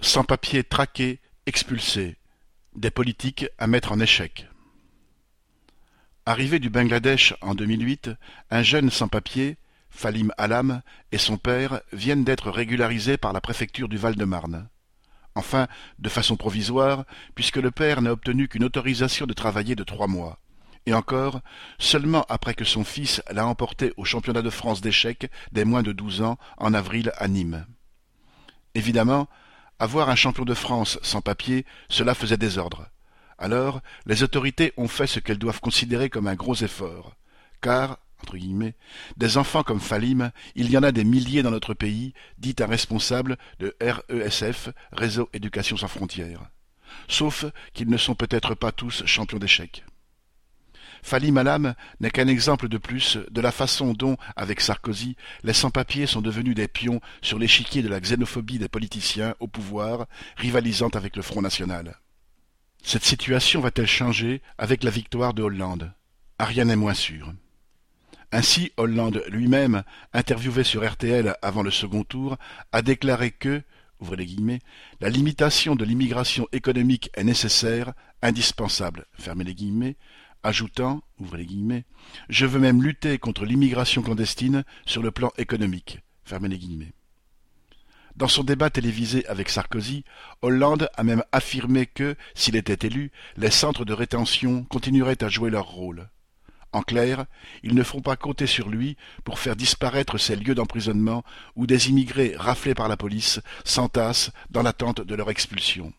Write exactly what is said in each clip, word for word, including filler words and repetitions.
Sans-papiers traqués, expulsés. Des politiques à mettre en échec. Arrivé du Bangladesh en deux mille huit, un jeune sans-papiers, Falim Alam, et son père viennent d'être régularisés par la préfecture du Val-de-Marne. Enfin, de façon provisoire, puisque le père n'a obtenu qu'une autorisation de travailler de trois mois. Et encore, seulement après que son fils l'a emporté au championnat de France d'échecs des moins de douze ans en avril à Nîmes. Évidemment, avoir un champion de France sans papier, cela faisait désordre. Alors, les autorités ont fait ce qu'elles doivent considérer comme un gros effort. Car, entre guillemets, des enfants comme Falim, il y en a des milliers dans notre pays, dit un responsable de R E S F, Réseau Éducation sans frontières. Sauf qu'ils ne sont peut-être pas tous champions d'échecs. Falim Alam n'est qu'un exemple de plus de la façon dont, avec Sarkozy, les sans-papiers sont devenus des pions sur l'échiquier de la xénophobie des politiciens au pouvoir, rivalisant avec le Front National. Cette situation va-t-elle changer avec la victoire de Hollande? Rien n'est moins sûr. Ainsi, Hollande lui-même, interviewé sur R T L avant le second tour, a déclaré que, ouvrez les guillemets, la limitation de l'immigration économique est nécessaire, indispensable, fermez les guillemets, ajoutant, ouvrez les guillemets, je veux même lutter contre l'immigration clandestine sur le plan économique, fermez les guillemets. Dans son débat télévisé avec Sarkozy, Hollande a même affirmé que, s'il était élu, les centres de rétention continueraient à jouer leur rôle. En clair, ils ne feront pas compter sur lui pour faire disparaître ces lieux d'emprisonnement où des immigrés raflés par la police s'entassent dans l'attente de leur expulsion.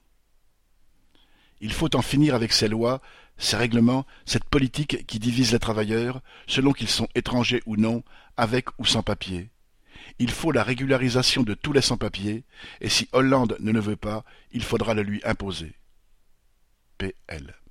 Il faut en finir avec ces lois, ces règlements, cette politique qui divise les travailleurs, selon qu'ils sont étrangers ou non, avec ou sans papier. Il faut la régularisation de tous les sans-papiers, et si Hollande ne le veut pas, il faudra le lui imposer. P L